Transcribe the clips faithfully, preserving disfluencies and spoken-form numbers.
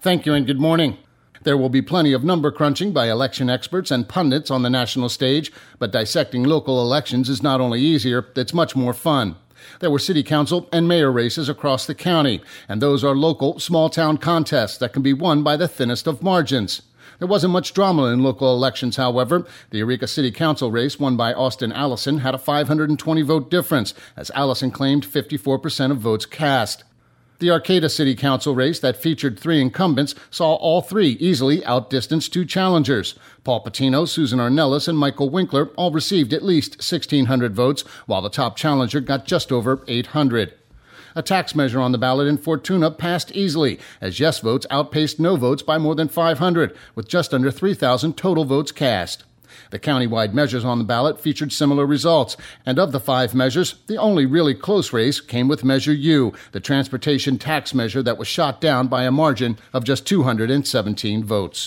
Thank you and good morning. There will be plenty of number crunching by election experts and pundits on the national stage, but dissecting local elections is not only easier, it's much more fun. There were city council and mayor races across the county, and those are local, small-town contests that can be won by the thinnest of margins. There wasn't much drama in local elections, however. The Eureka City Council race won by Austin Allison had a five hundred twenty vote difference, as Allison claimed fifty-four percent of votes cast. The Arcata City Council race that featured three incumbents saw all three easily outdistance two challengers. Paul Patino, Susan Ornelas, and Michael Winkler all received at least sixteen hundred votes, while the top challenger got just over eight hundred. A tax measure on the ballot in Fortuna passed easily, as yes votes outpaced no votes by more than five hundred, with just under three thousand total votes cast. The countywide measures on the ballot featured similar results, and of the five measures, the only really close race came with Measure U, the transportation tax measure that was shot down by a margin of just two hundred seventeen votes.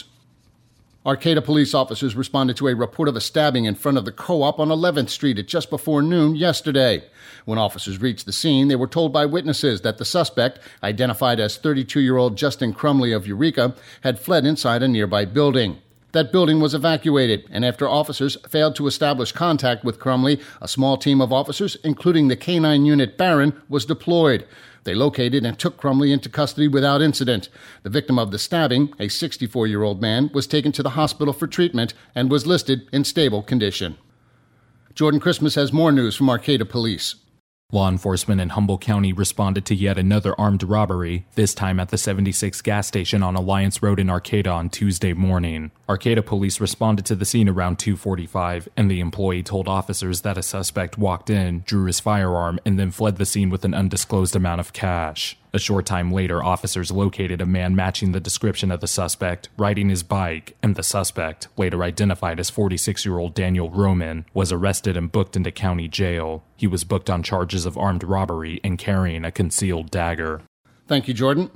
Arcata police officers responded to a report of a stabbing in front of the Co-op on eleventh Street at just before noon yesterday. When officers reached the scene, they were told by witnesses that the suspect, identified as thirty-two-year-old Justin Crumley of Eureka, had fled inside a nearby building. That building was evacuated, and after officers failed to establish contact with Crumley, a small team of officers, including the K nine Unit Baron, was deployed. They located and took Crumley into custody without incident. The victim of the stabbing, a sixty-four-year-old man, was taken to the hospital for treatment and was listed in stable condition. Jordan Christmas has more news from Arcata Police. Law enforcement in Humboldt County responded to yet another armed robbery, this time at the seventy-six gas station on Alliance Road in Arcata on Tuesday morning. Arcata police responded to the scene around two forty-five, and the employee told officers that a suspect walked in, drew his firearm, and then fled the scene with an undisclosed amount of cash. A short time later, officers located a man matching the description of the suspect, riding his bike, and the suspect, later identified as forty-six-year-old Daniel Roman, was arrested and booked into county jail. He was booked on charges of armed robbery and carrying a concealed dagger. Thank you, Jordan.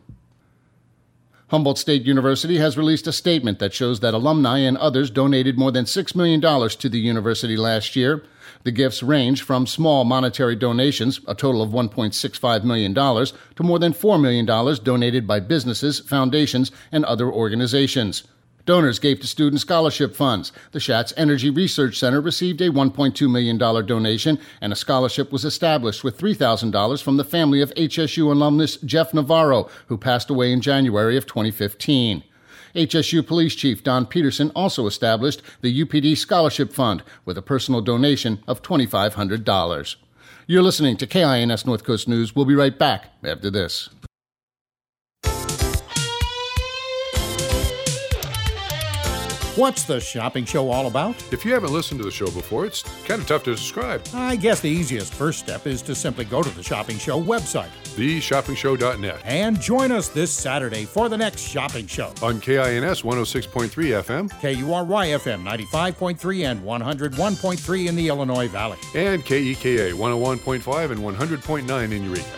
Humboldt State University has released a statement that shows that alumni and others donated more than six million dollars to the university last year. The gifts range from small monetary donations, a total of one point six five million dollars, to more than four million dollars donated by businesses, foundations, and other organizations. Donors gave to student scholarship funds. The Schatz Energy Research Center received a one point two million dollars donation, and a scholarship was established with three thousand dollars from the family of H S U alumnus Jeff Navarro, who passed away in January of twenty fifteen. H S U Police Chief Don Peterson also established the U P D Scholarship Fund with a personal donation of two thousand five hundred dollars. You're listening to K I N S North Coast News. We'll be right back after this. What's the shopping show all about? If you haven't listened to the show before, it's kind of tough to describe. I guess the easiest first step is to simply go to the Shopping Show website, the shopping show dot net, and join us this Saturday for the next shopping show. On K I N S one oh six point three F M, K U R Y F M ninety-five point three and one oh one point three in the Illinois Valley, and K E K A one oh one point five and one hundred point nine in Eureka.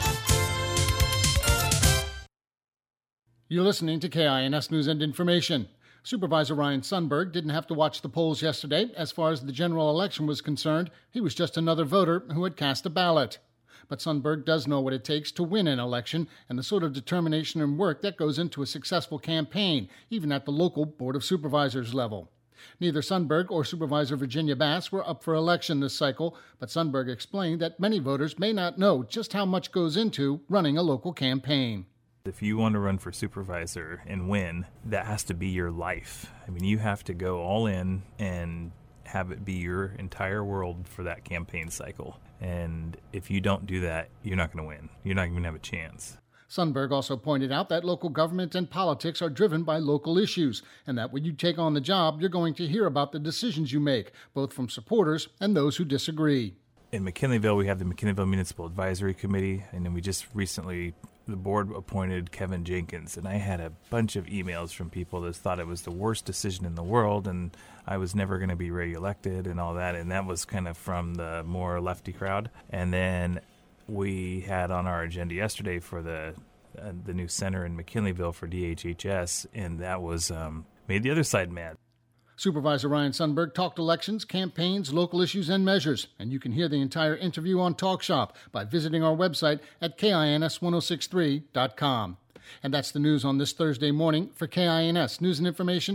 You're listening to K I N S News and Information. Supervisor Ryan Sundberg didn't have to watch the polls yesterday. As far as the general election was concerned, he was just another voter who had cast a ballot. But Sundberg does know what it takes to win an election and the sort of determination and work that goes into a successful campaign, even at the local Board of Supervisors level. Neither Sundberg or Supervisor Virginia Bass were up for election this cycle, but Sundberg explained that many voters may not know just how much goes into running a local campaign. If you want to run for supervisor and win, that has to be your life. I mean, you have to go all in and have it be your entire world for that campaign cycle. And if you don't do that, you're not going to win. You're not going to have a chance. Sundberg also pointed out that local government and politics are driven by local issues, and that when you take on the job, you're going to hear about the decisions you make, both from supporters and those who disagree. In McKinleyville, we have the McKinleyville Municipal Advisory Committee, and then we just recently, the board appointed Kevin Jenkins, and I had a bunch of emails from people that thought it was the worst decision in the world, and I was never going to be reelected and all that, and that was kind of from the more lefty crowd. And then we had on our agenda yesterday for the uh, the new center in McKinleyville for D H H S, and that was um, made the other side mad. Supervisor Ryan Sundberg talked elections, campaigns, local issues, and measures, and you can hear the entire interview on Talk Shop by visiting our website at K I N S ten sixty-three dot com. And that's the news on this Thursday morning. For K I N S News and Information,